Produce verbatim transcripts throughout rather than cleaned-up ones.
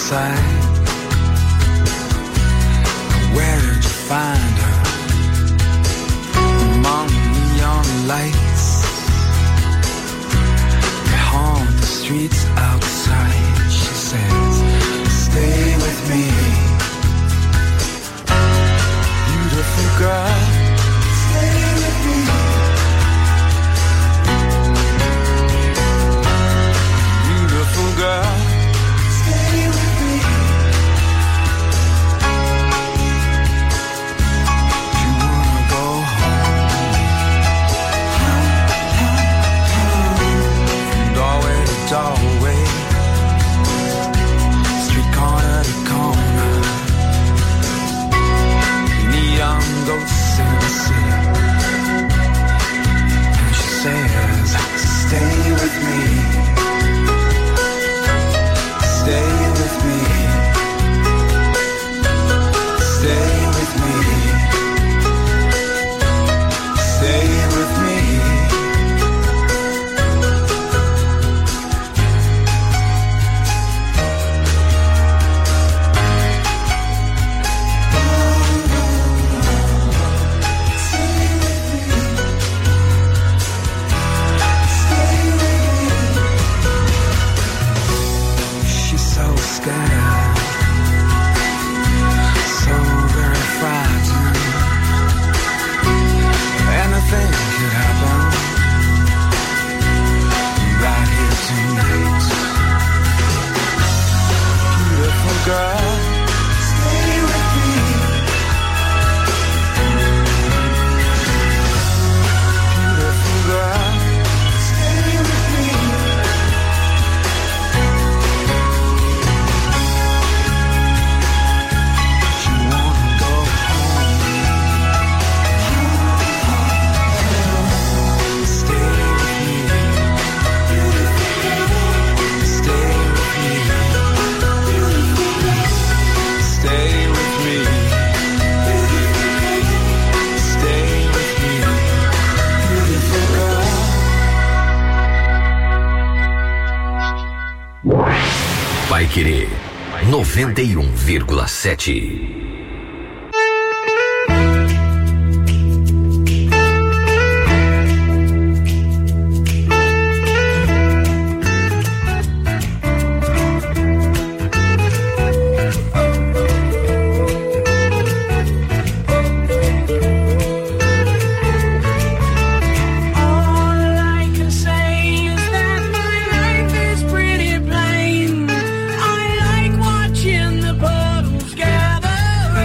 outside. Where did you find her? Among the neon lights that haunt the streets outside. She says, stay with me, beautiful girl, stay with me. Beautiful girl, stay with me. You wanna go home, home, home, home. From doorway to doorway, street corner to corner, neon ghosts in the city. And she says, stay with me. Stay with me, stay with me, stay with me. Paiquerê noventa e um vírgula sete. I like watching the puddles gather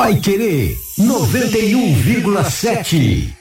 Paiquerê noventa e um vírgula sete.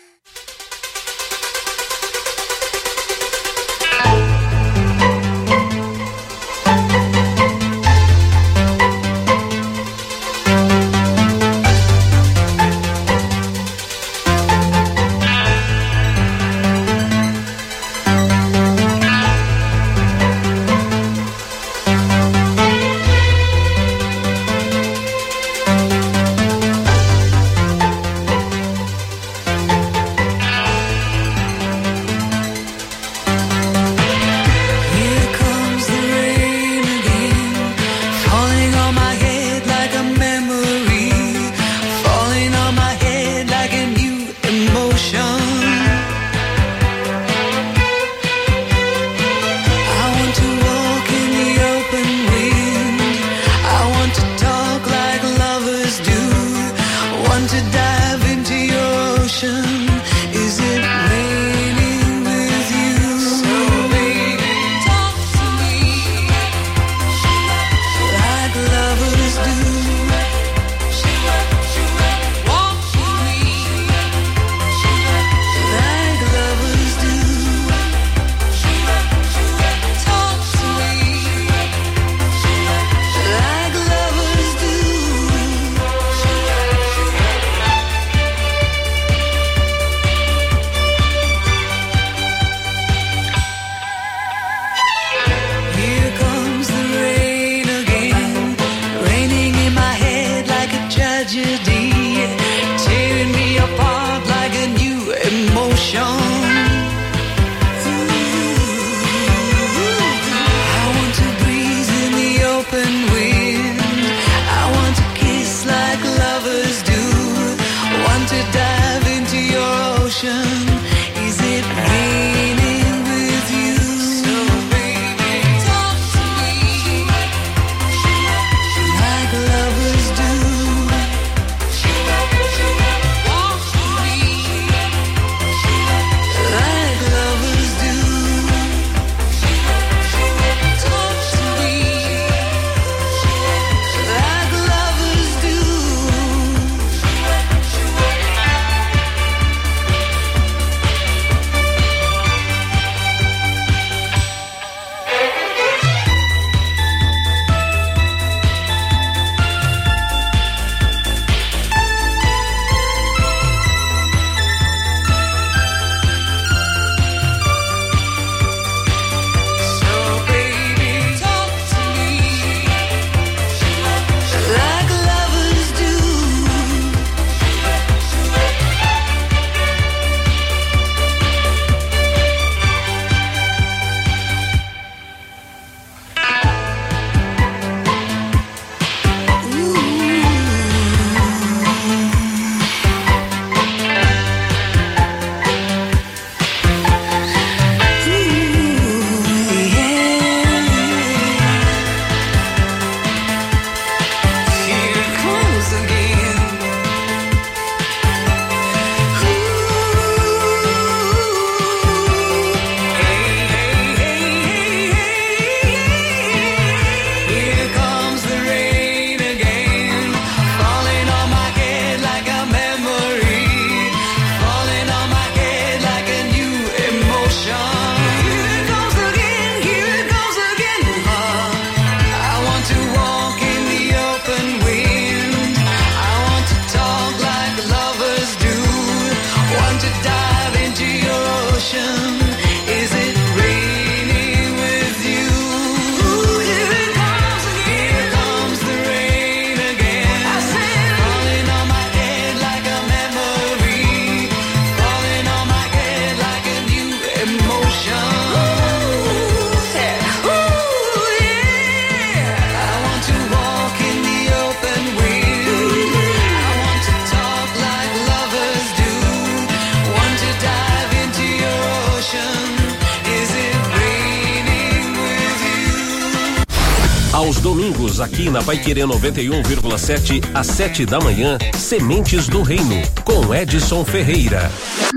Aos domingos, aqui na Paiquerê noventa e um vírgula sete, às sete da manhã, Sementes do Reino, com Edson Ferreira.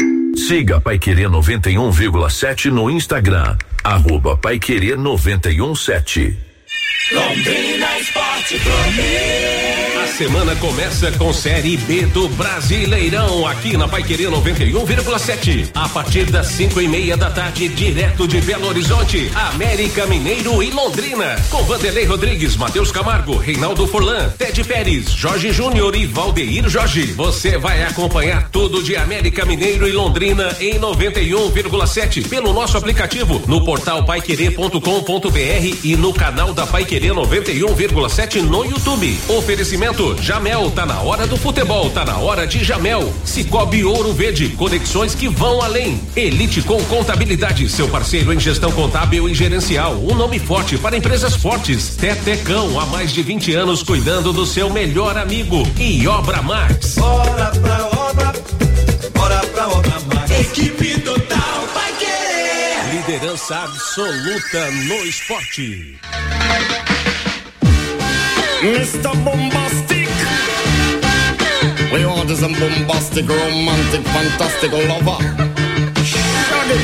Siga Paiquerê noventa e um vírgula sete no Instagram, arroba Paiquerê noventa e um sete. Londrina Esporte Clube. semana começa com Série B do Brasileirão, aqui na Paiquerê noventa e um vírgula sete. A partir das cinco e meia da tarde, direto de Belo Horizonte, América Mineiro e Londrina. Com Vanderlei Rodrigues, Matheus Camargo, Reinaldo Furlan, Ted Pérez, Jorge Júnior e Valdeir Jorge. Você vai acompanhar tudo de América Mineiro e Londrina em noventa e um vírgula sete pelo nosso aplicativo, no portal paiquerê ponto com ponto br e no canal da Paiquerê noventa e um vírgula sete no YouTube. Oferecimento Jamel, tá na hora do futebol, tá na hora de Jamel. Cicobi Ouro Verde, conexões que vão além. Elite com Contabilidade, seu parceiro em gestão contábil e gerencial, um nome forte para empresas fortes. Tetecão, há mais de vinte anos cuidando do seu melhor amigo. E Obra Max. Bora pra obra, bora pra Obra Max. Equipe total vai querer. Liderança absoluta no esporte. mister Bombastic, we want some bombastic, romantic, fantastic lover. Shaggy,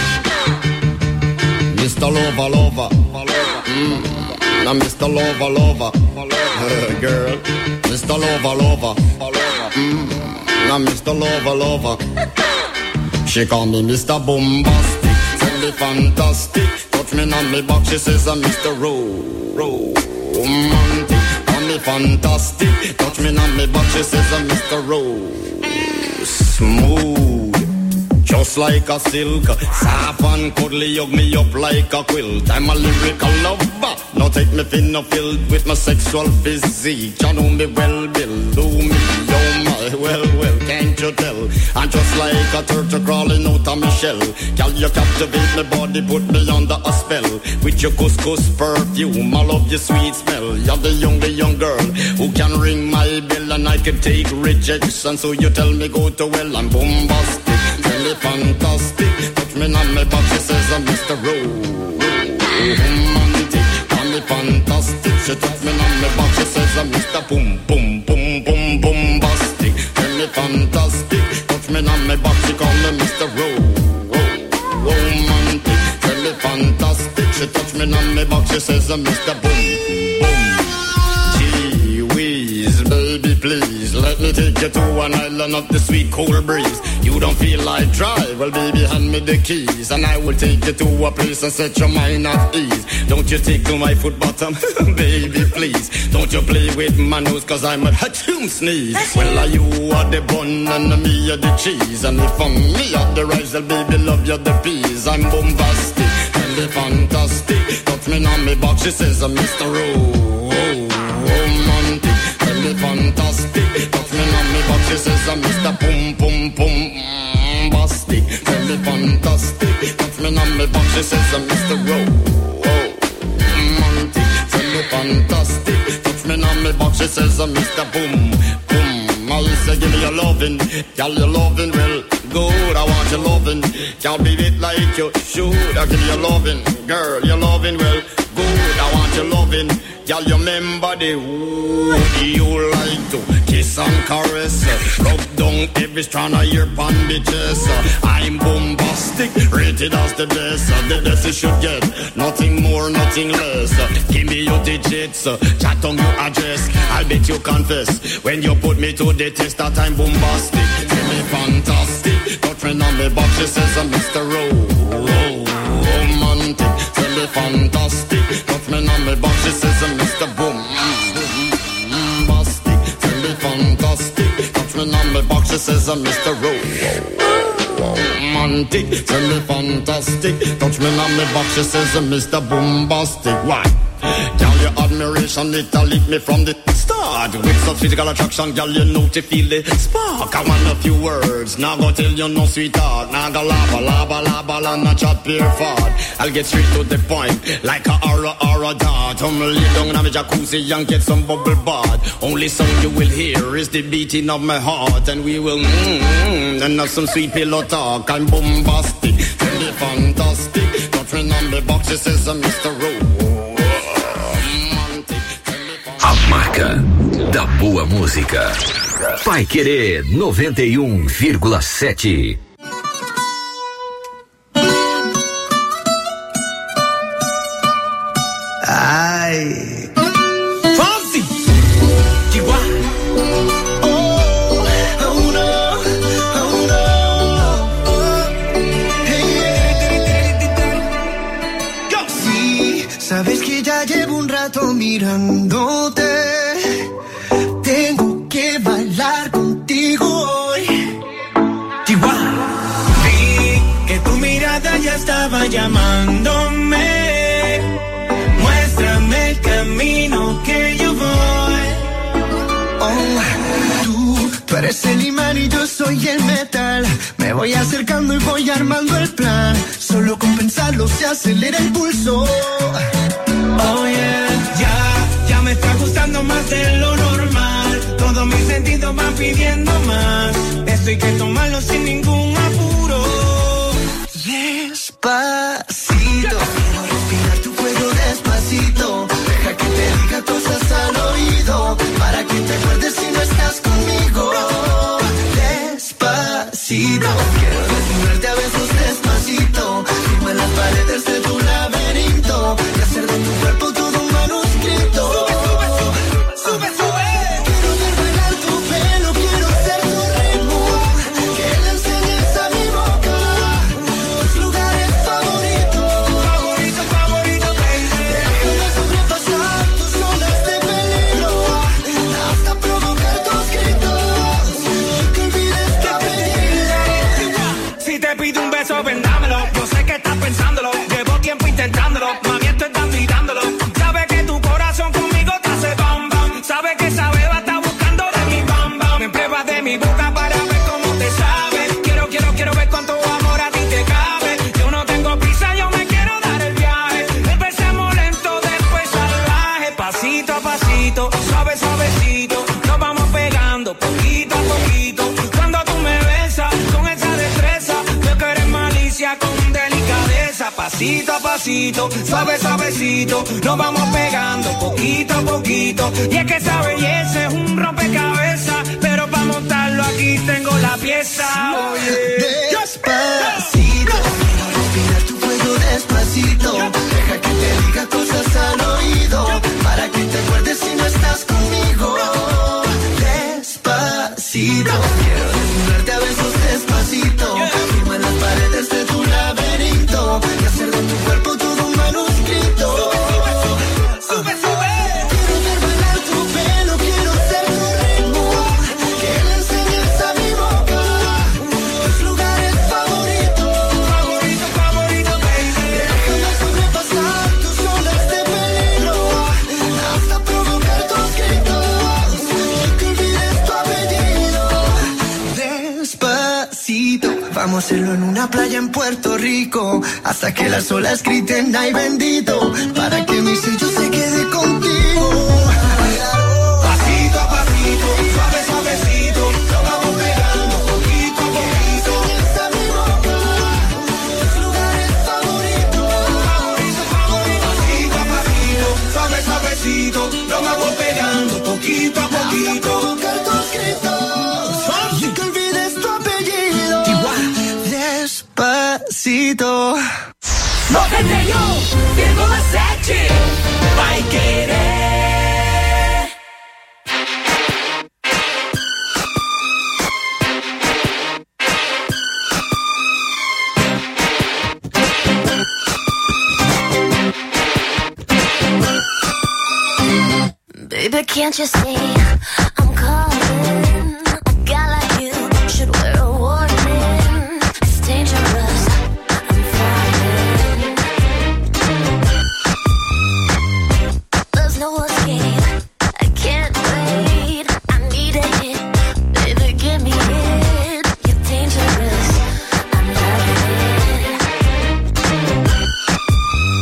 mister Lover, lover, mm. Now mister Lover, lover, uh, girl, mister Lover, lover, mm. Now mister Lover, lover. She call me mister Bombastic, tell me fantastic. Touch me on me back, she says I'm mister Ro, Ro, romantic. Me fantastic, touch me on me back, she says I'm mister Rose. Smooth, just like a silk, soft and cuddly, hug me up like a quilt. I'm a lyrical lover, now take me thin or filled with my sexual physique. You know me well, Bill, do me, oh my, well, well, can't you tell? I'm just like a turtle crawling out of my shell. Girl, you captivate my body, put me under a spell. With your couscous perfume, I love your sweet smell. You're the young, the young girl who can ring my bell, and I can take rejection. So you tell me go to well, I'm bombastic, tell me fantastic. Touch me on my back, she says I'm mister Romantic, call me fantastic. She touch me on my back, she says I'm mister Boom, boom, boom, boom, bombastic. Tell me fantastic. Touch me on my back, she call me mister Romantic. Tell me fantastic. She touch me on my back, she says I'm mister Boom, boom. Gee whiz, baby please, let me take you to an island of the sweet cool breeze. You don't feel like drive, well baby hand me the keys, and I will take you to a place and set your mind at ease. Don't you tickle my foot bottom, baby please. Don't you play with my nose, cause I'm a hatchoon sneeze. Well are you are the bun and me are the cheese, and if I'm me are the rice, well baby love you the peas. I'm bombastic, and the fantastic. Touch me on me back, she says I'm mister Romantic. Tell me fantastic. Touch me on me back, she says I'm mister Pum Pum Pum Bastic. Tell me fantastic. Touch me on me back, she says I'm mister Romantic. Tell me fantastic. Touch me on me back, she says I'm mister Boom Boom. I say give me your lovin', girl your lovin' well good. I want your lovin', can't be it like you should. I give you your lovin', girl your lovin' well good. I want your lovin', girl you remember the who you like to kiss and caress, rub down every strand of your bandages. I'm bombastic, rated as the best. The best you should get, nothing more, nothing less. Give me your digits, chat on your address. I'll bet you confess when you put me to the test that I'm bombastic. Tell me fantastic, touch me on me back, she says I'm mister Romantic. Tell me fantastic, touch me on me back, she says I'm mister Boom. Fantastic, touch me on my box, she says I'm mister Romantic. Tell me fantastic, touch me on my box, she says I'm mister Bombastic. Why? Girl, your admiration, it'll lead me from the start. With such physical attraction, girl, you know to feel the spark. I want a few words, now go tell you no sweetheart. Now go lava, lava, lava, and not chat pure fart. I'll get straight to the point, like a aura, aura dart. I'm lay down in a jacuzzi and get some bubble bath. Only song you will hear is the beating of my heart. And we will mmm, and have some sweet pillow talk. I'm bombastic, tell me fantastic. Touch me on the box, she says I'm mister Rowe. A marca da boa música. Paiquerê noventa e um vírgula sete. Ai. Fonsi! Chihuahua! rato mirándote. Tengo que bailar contigo hoy. Chihuahua. Vi que tu mirada ya estaba llamándome. Muéstrame el camino que yo voy. Oh, tú, tú eres el imán y yo soy el metal. Me voy acercando y voy armando el plan. Solo con pensarlo se acelera el pulso. Oh yeah, ya, ya me está gustando más de lo normal. Todos mis sentidos van pidiendo más. Esto hay que tomarlo sin ningún apuro. Despacito, quiero respirar tu fuego despacito. Deja que te diga cosas al oído, para que te acuerdes si no estás conmigo. Despacito, quiero desnudarte a besos despacito. Firmo en las paredes de tu laberinto y hacer de tu cuerpo todo un manuscrito. Sube, sube, sube. Quiero ver bailar tu pelo, quiero ser tu ritmo. Que le enseñes a mi boca tus lugares favoritos. Favorito, favorito, baby. Déjame sobrepasar tus zonas de peligro hasta provocar tus gritos y que olvides tu apellido. Si te pido un beso, vendámelo. Yo sé que estás pensándolo. Llevo tiempo intentándolo. Mami, esto estás tirándolo. Sabes que tu corazón conmigo te hace bam bam. Sabes que esa beba está buscando de mi bam bam. Me pruebas de mi boca para ver cómo te sabe. Quiero, quiero, quiero ver cuánto amor a ti te cabe. Yo no tengo prisa, yo me quiero dar el viaje. Empecemos lento, después salvaje. Pasito a pasito, suave, suavecito. Nos vamos pegando poquito a poquito. Cuando tú me besas con esa destreza, veo que eres malicia con delicadeza. Pasito a pasito, suave, suavecito. Nos vamos pegando poquito a poquito. Y es que esa belleza es un rompecabezas, pero para montarlo aquí tengo la pieza. Oye, Despacito, quiero respirar tu fuego despacito. Deja que te diga cosas al oído, para que te acuerdes si no estás conmigo. Despacito, quiero desnudarte a besos despacito. Firma en las paredes de tu laberinto y hacer de tu cuerpo todo un manuscrito. sube, sube. Quiero ver bailar tu pelo, quiero ser tu ritmo. Que le enseñes a mi boca tus lugares favoritos. Favorito, favorito, baby. Déjame sobrepasar tus zonas de peligro hasta provocar tus gritos y que olvides tu apellido. Despacito, vamos a hacerlo en una playa en Puerto Rico hasta que las olas griten ay bendito, para que mi sello se quede contigo. Pasito a pasito, suave, suavecito. Nos vamos pegando poquito a poquito. Enseñas a mi boca tus lugares favoritos. Favorito, favorito. Pasito a pasito, suave, suavecito. Nos vamos pegando poquito a poquito. Provocar tus gritos y que olvides tu apellido. Despacito. noventa e um vírgula sete Vai Querer. Baby, can't you see I'm calling? A guy like you should wear a warning. It's dangerous, I'm falling. There's no escape, I can't wait. I need a hit, baby, give me it. You're dangerous, I'm loving it.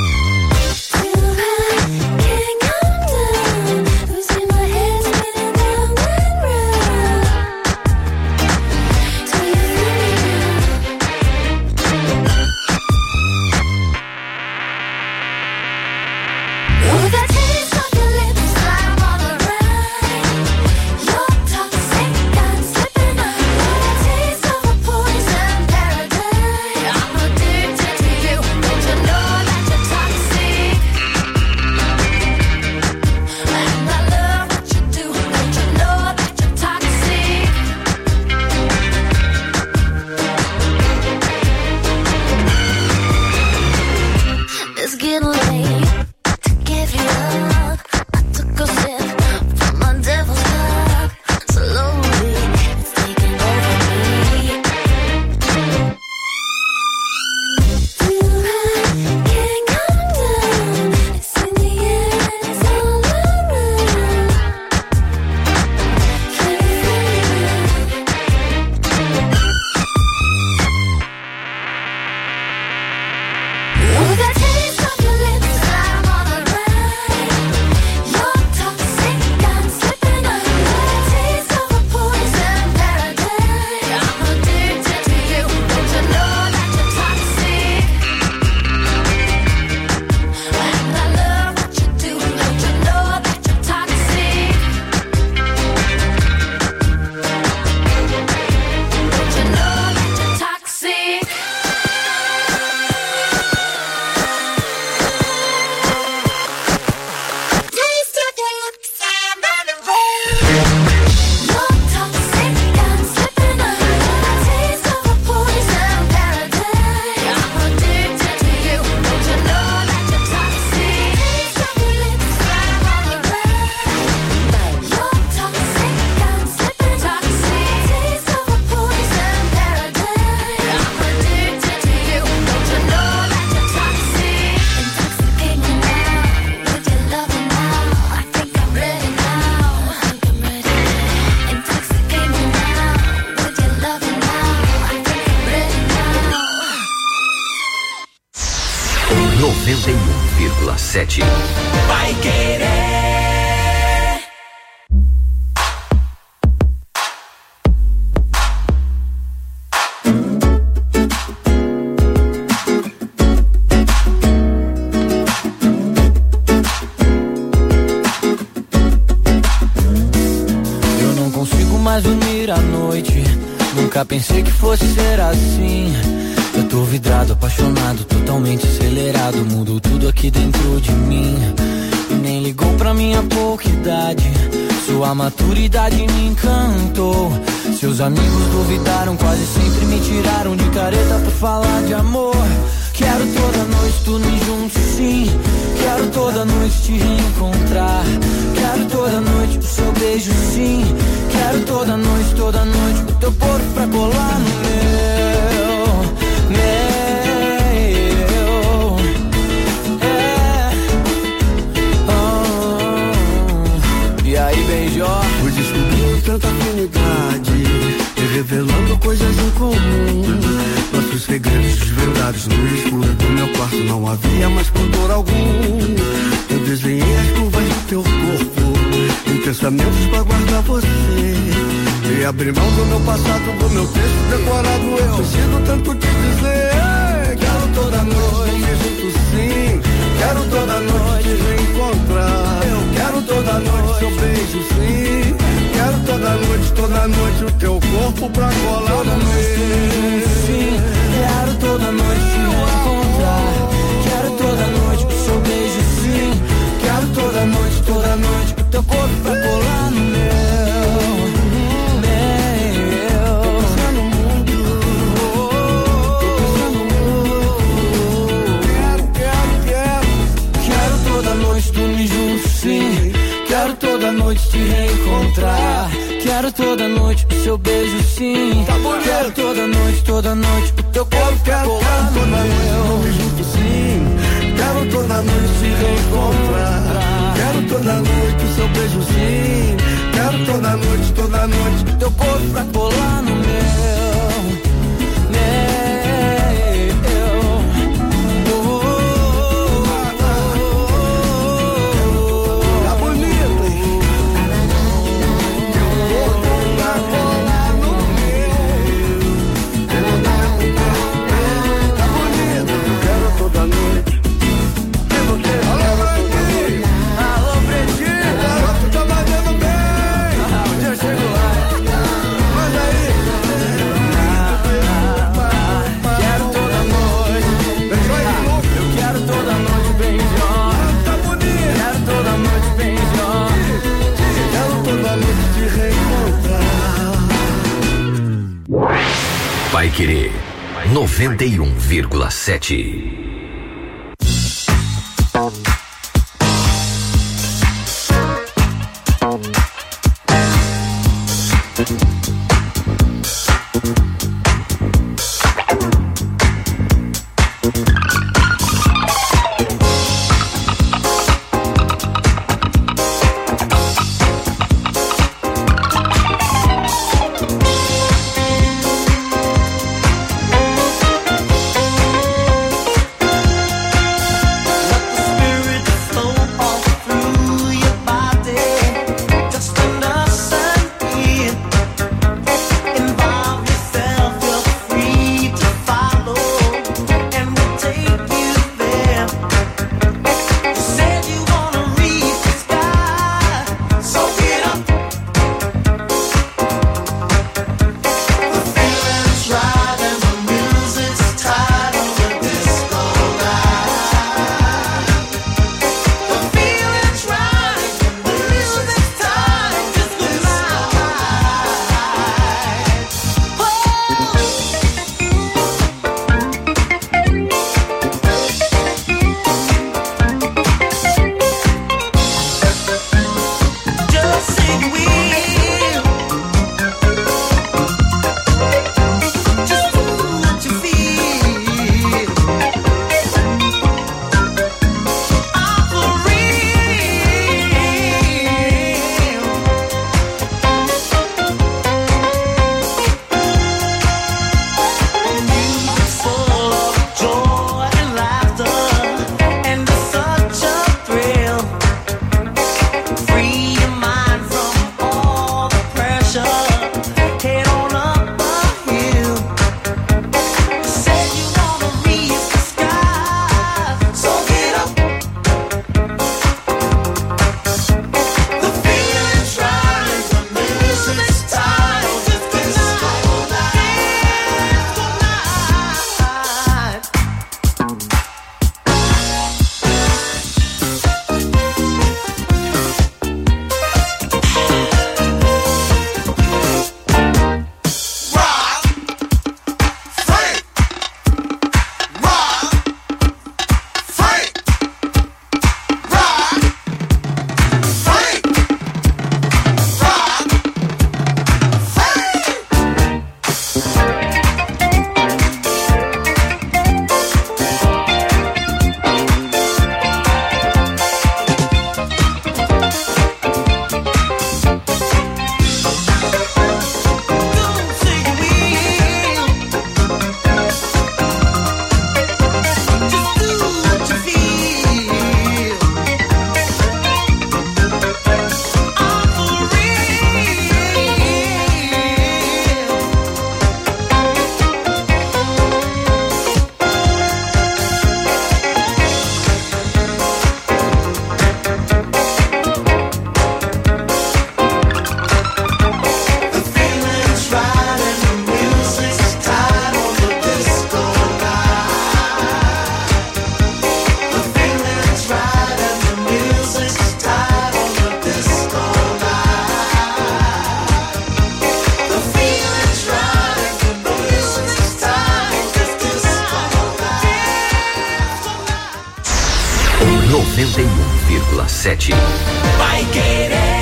Too high, can't come down. Losing my head spinning round. noventa e um vírgula sete. Vai Querer. Eu não consigo mais dormir à noite. Nunca pensei que fosse ser assim. Eu tô vidrado, apaixonado, totalmente acelerado. Mudou tudo aqui dentro de mim. E nem ligou pra minha pouca idade. Sua maturidade me encantou. Seus amigos duvidaram, quase sempre me tiraram de careta por falar de amor. Quero toda noite dormir juntos, sim. Quero toda noite te reencontrar. Quero toda noite o seu beijo, sim. Quero toda noite, toda noite o teu corpo pra colar no meu. Meu, é, oh. E aí, beijó? Fui descobrindo tanta afinidade e revelando coisas em comum. Nossos segredos desvendados no escuro do meu quarto. Não havia mais pudor algum. Eu desenhei as curvas do teu corpo em pensamentos pra guardar você. E abrir mão do meu passado, do meu texto decorado. Eu preciso tanto te dizer. Quero toda noite junto, sim. Quero toda noite te reencontrar. Eu quero toda noite seu beijo, sim. Quero toda noite, toda noite o teu corpo pra colar no meu. Sim, quero toda noite te reencontrar. Quero toda noite o seu beijo, sim. Quero toda noite, toda noite o teu corpo pra colar no meu. Sim, quero toda noite te reencontrar. Quero toda noite o seu beijo, sim. Tá bom, quero toda noite, toda noite o teu corpo pra colar no meu. Sim, quero toda noite te reencontrar. Quero toda noite o seu beijo, sim. Quero toda noite, toda noite o teu corpo pra colar no meu. Meu. Vai Querer noventa e um vírgula sete. noventa e um vírgula sete. Vai Querer.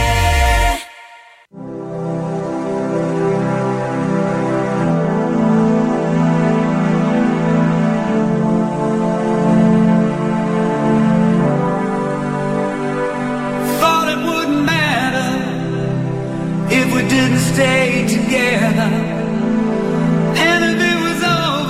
Thought it wouldn't matter if we didn't stay together. And if it was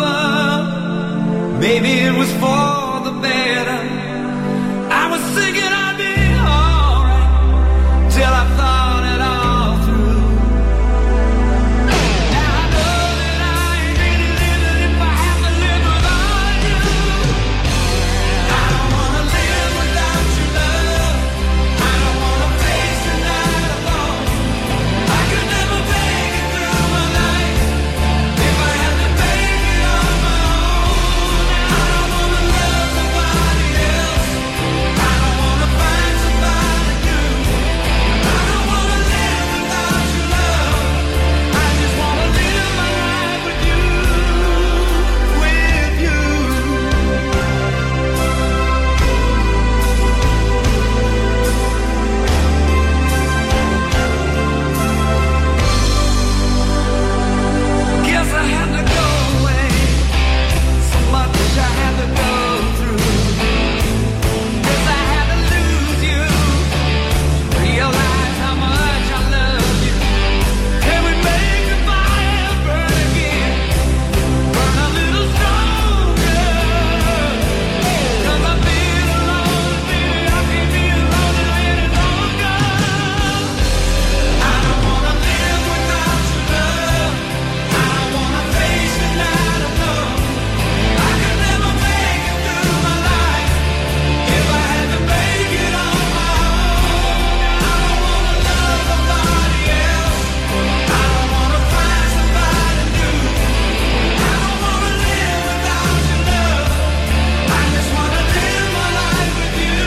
over, maybe it was for the better. I was thinking I'd be alright till I thought it all through. Now I know that I ain't really living if I have to live without you. I don't wanna live without your love. I don't wanna face the night alone. I could never make it through my life if I had to make it on my own. I don't wanna love nobody else. I don't wanna find somebody new. I don't wanna live without your love. I just wanna live my life with you, with you. Guess I had to go away. So much I had to go through. Guess I had to lose you. Realize how much I love you. Can we make the fire burn again? Burn a little stronger. 'Cause I feel alone, baby. I can't be alone any longer. I don't wanna live without your love. I don't wanna face the night alone. I could never make it through my life if I had to make it on my own. I don't wanna love nobody else. I don't wanna find somebody new. I don't wanna live without your love. I just wanna live my life with you.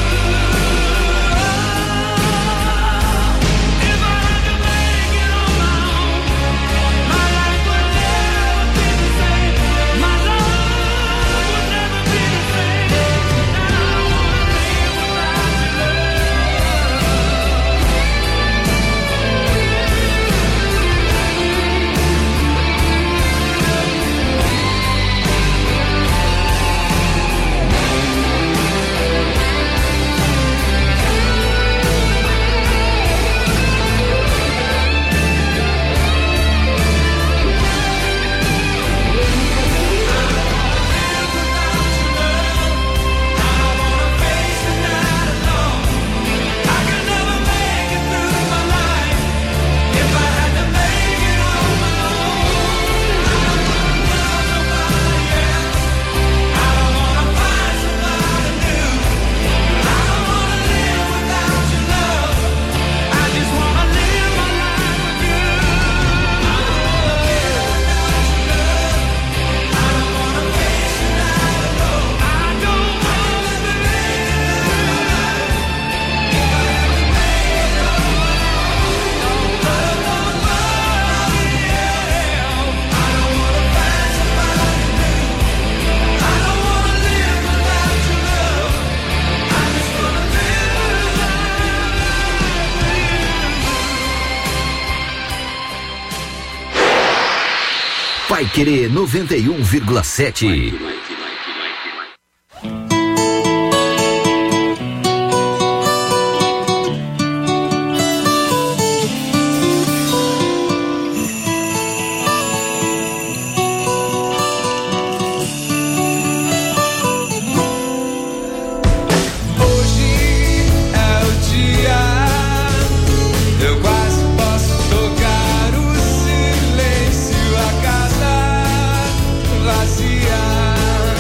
If I had to make it on my own, my life would never be the same. My love would never be the same. I don't wanna live without your face the night alone. I could never make it through my life if I had to make it on my own. I don't wanna love nobody else. I don't wanna find somebody new. I don't wanna live without your love. I just wanna live my life with you. I don't wanna live without your love. I don't wanna face the night alone. I don't wanna live if I had to make it on my own. Don't love nobody else. I don't wanna find somebody new. I don't wanna live without your love. I just wanna live my life with you. Pai Querer noventa e um vírgula sete. Hoje é o dia. Eu quase posso tocar o silêncio, a casa vazia.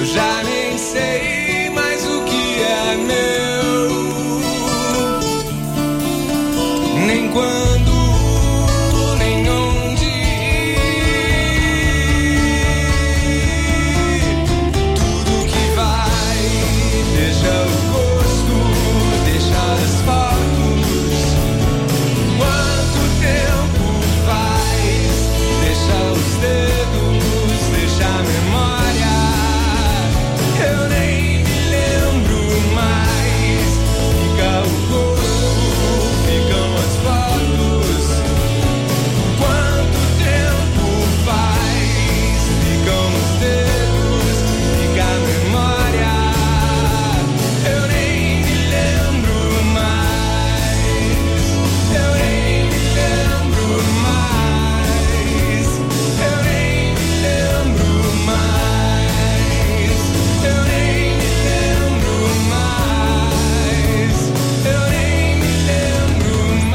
já nem sei mais o que é meu, nem quando, nem onde ir. Tudo que vai, deixa o gosto, deixa as fotos. Quanto tempo faz, deixa os dedos, deixa a memória. Eu nem me lembro mais. Fica o corpo, ficam as fotos. Quanto tempo faz? Ficam os dedos, fica a memória. Eu nem me lembro mais. Eu nem me lembro mais. Eu nem me lembro mais. Eu nem me lembro mais. Eu nem me lembro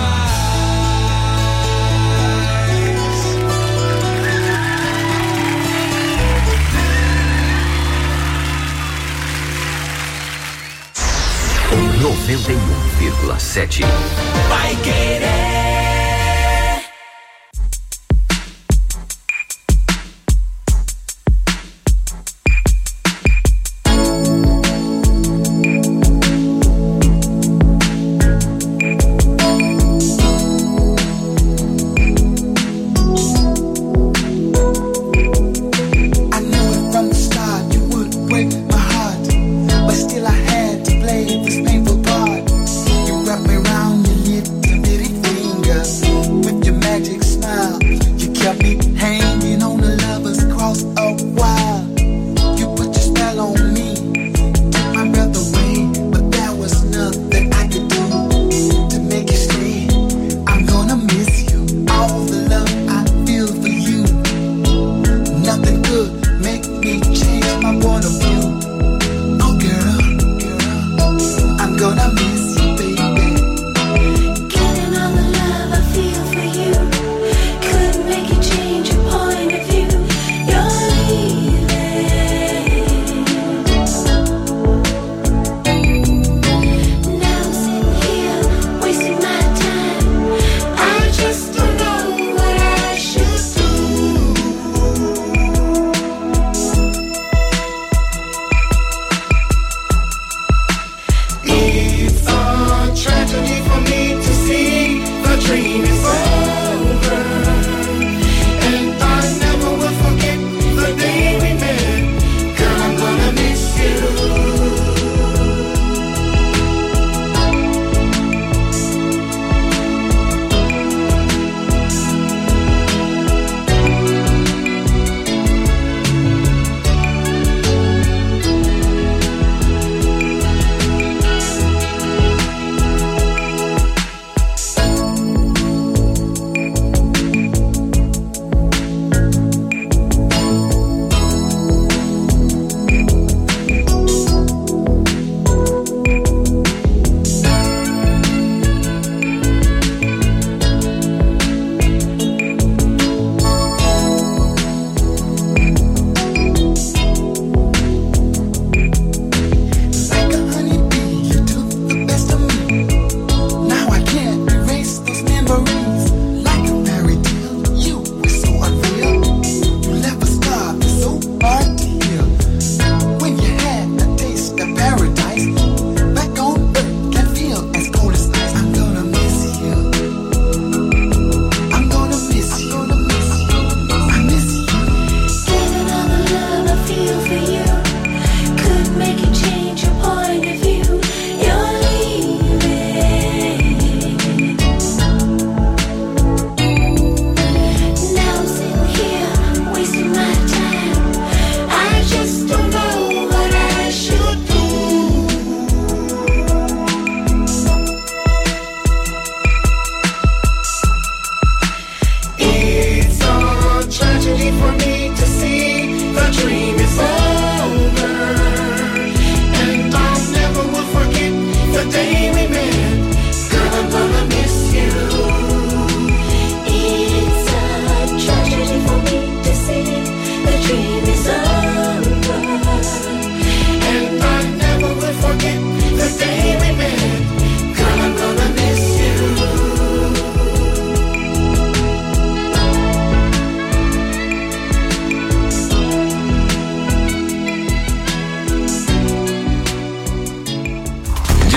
noventa e um vírgula sete. Vai querer. I knew it from the start, you would break my heart, but still I had to play this painful part. You wrap me around your lips and let it fade.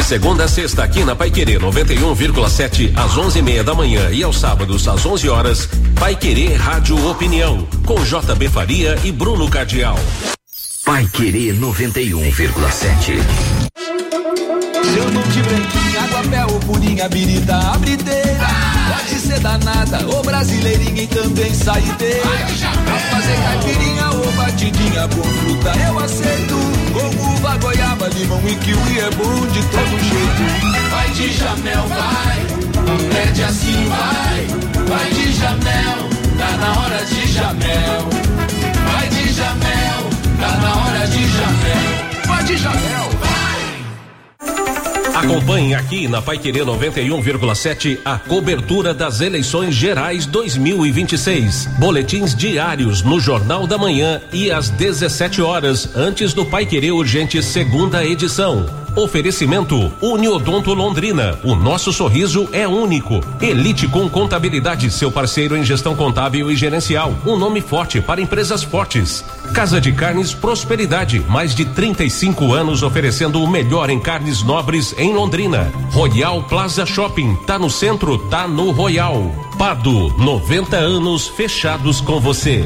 segunda a sexta aqui na Paiquerê noventa e um vírgula sete às onze e meia da manhã e aos sábados às onze horas. Paiquerê Rádio Opinião com J B Faria e Bruno Cardial. Paiquerê noventa e um vírgula sete. Se eu não te branquinha, água, pé ou purinha, birita, abrideira. Pode ser danada, ou brasileirinha e também saideira. Pra fazer caipirinha ou batidinha com fruta eu aceito. Com uva, goiaba, limão e kiwi é bom de todo jeito. Vai de Jamel, vai, pede assim, vai. Vai de Jamel, tá na hora de Jamel. Vai de Jamel, tá na hora de Jamel. Vai de Jamel, vai. Acompanhe aqui na Paiquerê noventa e um vírgula sete a cobertura das eleições gerais dois mil e vinte e seis. Boletins diários no Jornal da Manhã e às dezessete horas, antes do Paiquerê Urgente segunda edição. Oferecimento Uniodonto Londrina. O nosso sorriso é único. Elite com Contabilidade, seu parceiro em gestão contábil e gerencial. Um nome forte para empresas fortes. Casa de Carnes Prosperidade. Mais de trinta e cinco anos oferecendo o melhor em carnes nobres em Londrina. Royal Plaza Shopping. Tá no centro, tá no Royal. Pardo, noventa anos fechados com você.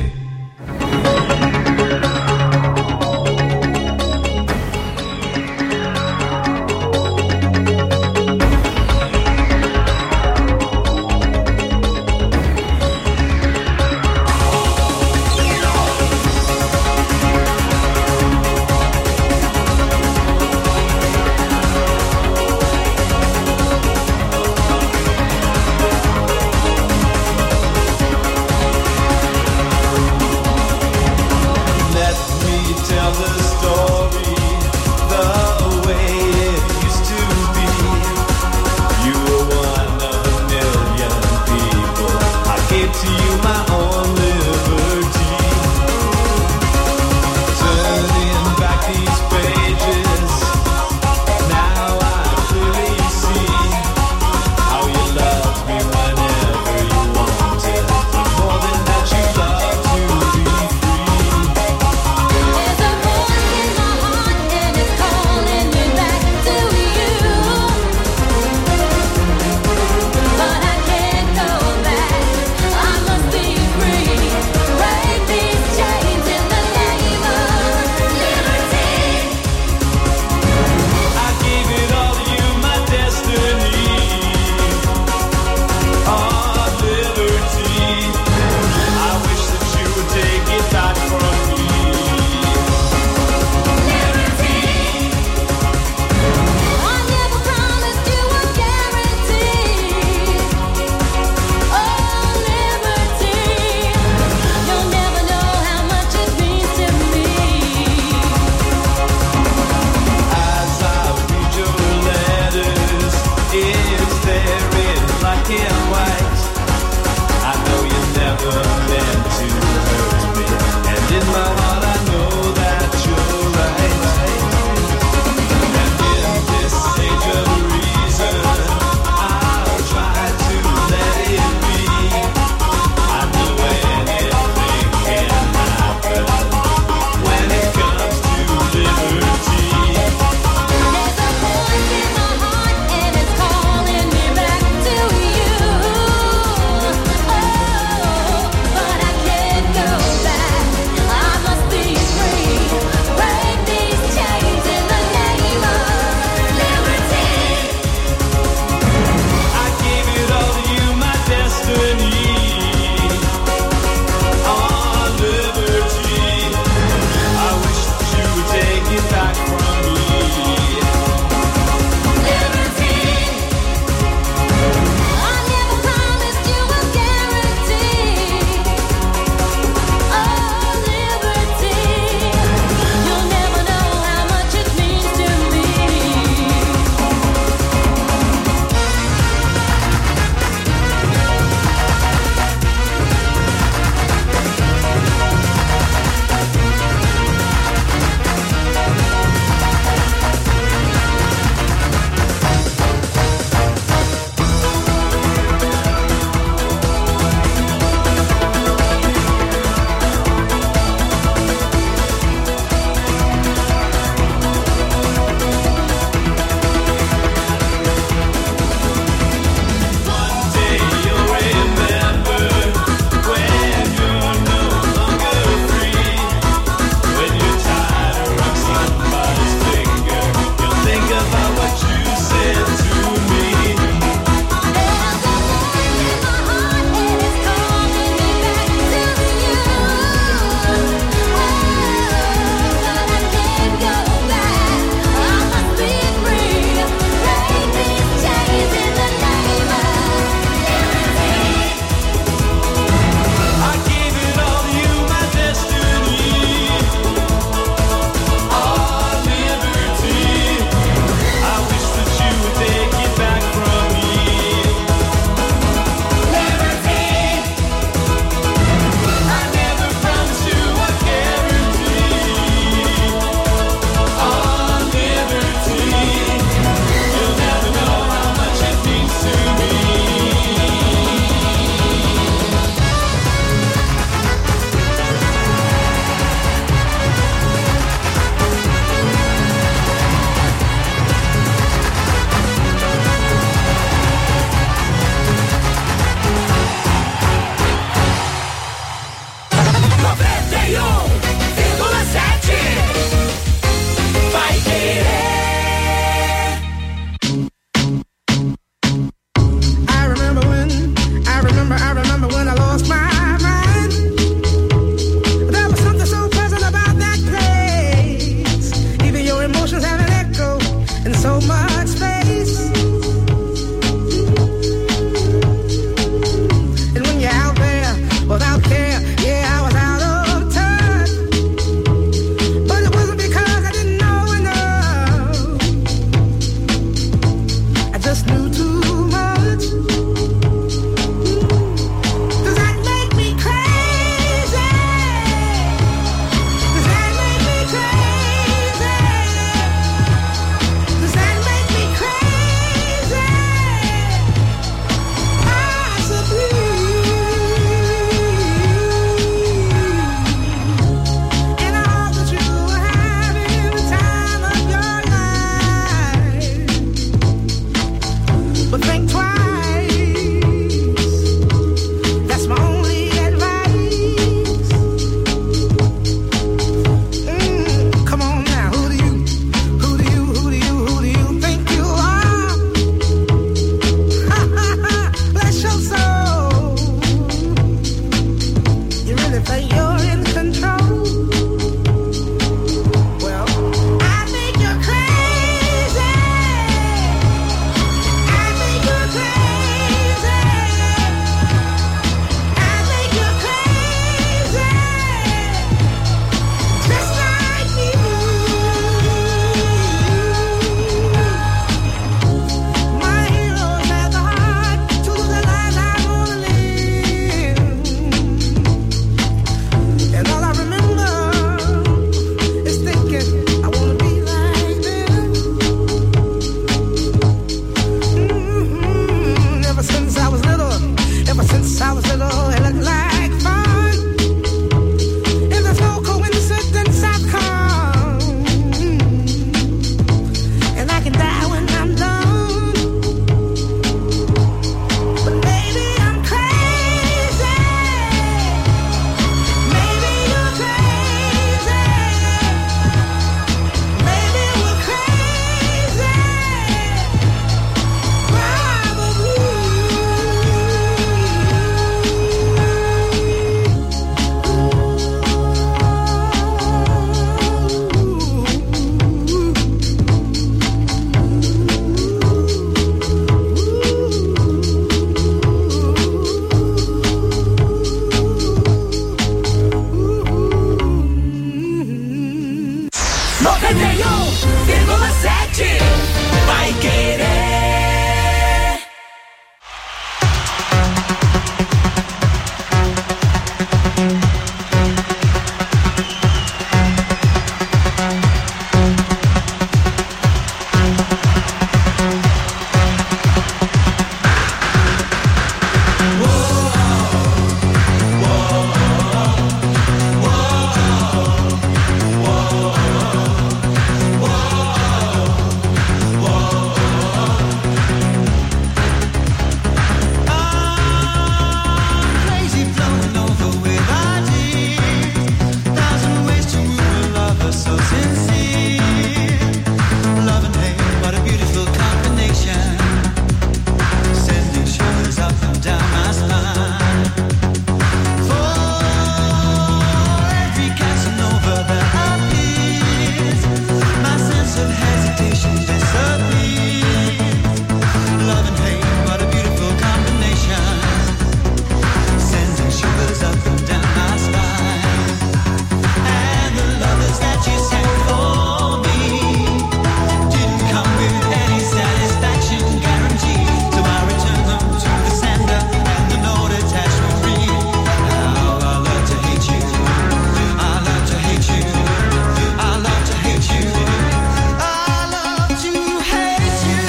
of hesitation disappear. Love and hate, what a beautiful combination. Sending shivers up and down my spine. And the lovers that you sent for me didn't come with any satisfaction guarantee. So I returned them to the sender and the note attachment read. Now I love to hate you. I love to hate you. I love to hate you. I love to hate you.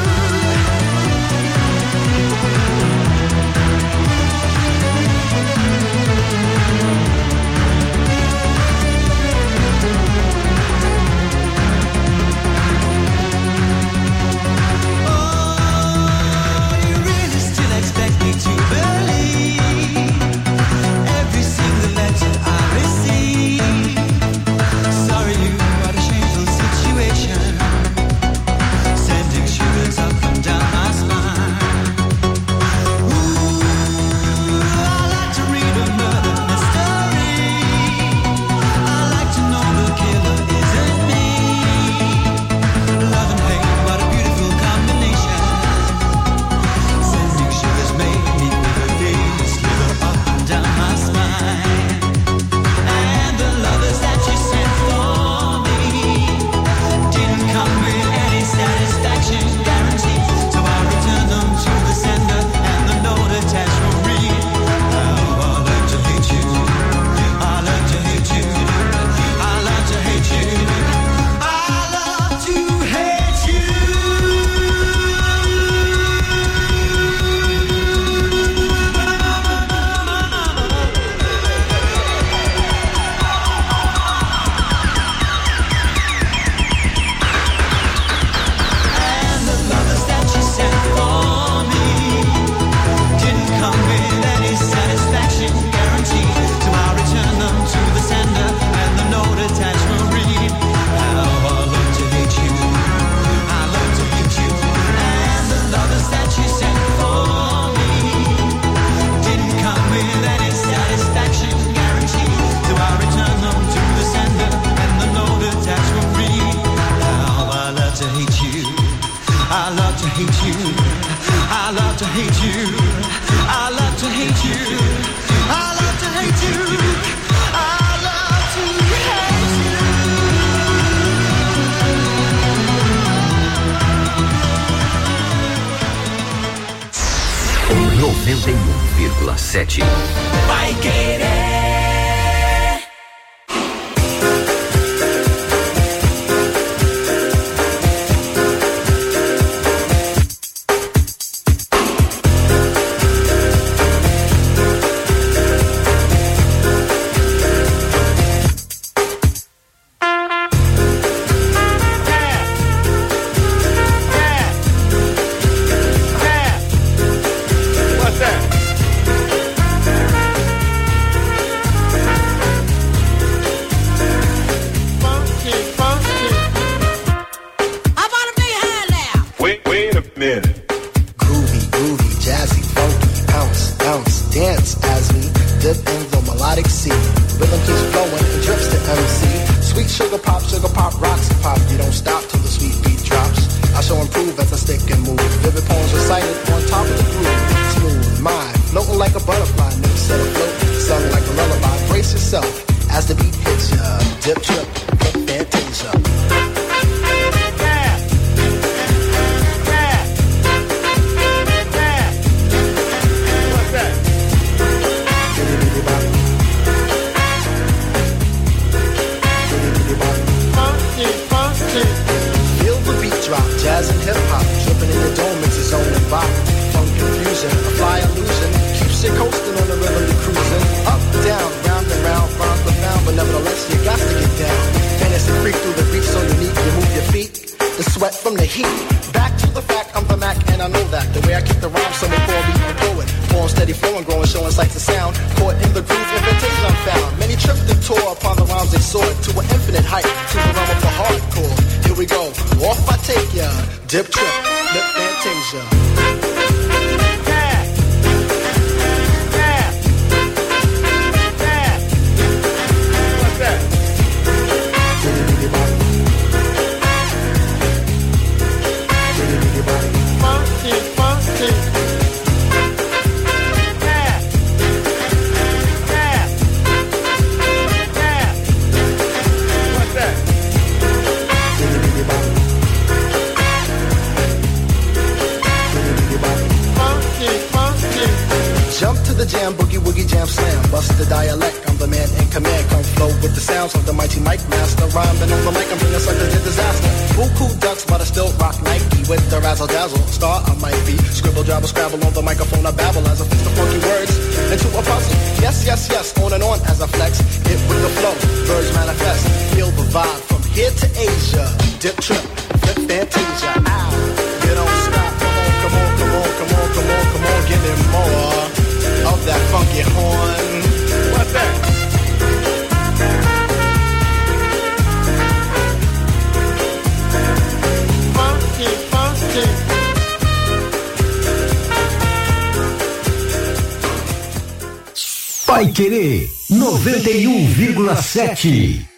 Oh, you really still expect me to believe every single letter I receive? Sorry, you what a shameful situation. Sending shivers up and down my spine. Ooh, I like to read a murder mystery. I like to know the killer isn't me. Love and hate, what a beautiful combination. Sending shivers made me quickly slither up and down my spine. And the lovers that you sent for me didn't come with any satisfaction guarantee. So I returned them to the sender and the note attachment read. Now I love to hate you. I love to hate you. I love to hate you. I love to hate you. And the lovers that you sent for me didn't come with any satisfaction guarantee. So I returned them to the sender and the note attachment read. Now I love to hate you. I love to hate you. And the lovers that you sent for me didn't come with any satisfaction guarantee. So I returned them to the sender and the note attachment read. Now I love to hate you. I love to hate you. I love to hate you. I love to hate you. I love to hate you. I love to hate noventa e um vírgula sete. Vai querer. What's that? Funky, funky. I wanna be high now. Wait, wait a minute. Groovy, groovy, jazzy, funky, bounce, bounce, dance as we dip in the melodic sea. Rhythm keeps flowing and drips to M C. Sweet sugar pop, sugar pop, rocks pop. You don't stop till the sweet beat drops. I shall improve as I stick and move. Vivid poems recited on top of the groove. Smooth mind, floating like a butterfly. Never set afloat, sung like a lullaby. Brace yourself as the beat hits ya. Dip, trip, flip, fantasia. What's that? Funky, funky. Feel the beat drop, jazz and hip hop, dripping in your dome, it's its own vibe. Funk confusion, a fly illusion, keeps you coasting on the rhythm you're cruising. Up, down, round and round, rhymes profound, but nevertheless you got to get down. Fantasy freak through the beat so unique, you move your feet, the sweat from the heat. Back to the fact, I'm the Mac and I know that. The way I kick the rhyme, someone call me a poet. Form steady flowing, growing, showing sights and sound. Caught in the groove, invitation I'm found. Many tripped and tore upon the rhymes they soared to an infinite height, to the realm of the hardcore. Here we go, off I take ya. Dip trip, lip fantasia. What's that? jam slam, bust the dialect. I'm the man in command. Come flow with the sounds of the mighty mic master. Rhyming on the mic, I'm bringing suckers to disaster. Buku ducks, but I still rock Nike with the razzle dazzle. Star I might be. Scribble, jabble, scrabble on the microphone. I babble as I fix the funky words into a puzzle. Yes, yes, yes. On and on as I flex. Hit with the flow. Birds manifest. Feel the vibe from here to Asia. Dip trip. Flip Fantasia. Ow. You don't stop. Come on, come on, come on, come on, come on. Give me more of that funky horn. What's that? Funky, funky. Paiquerê noventa e um vírgula sete.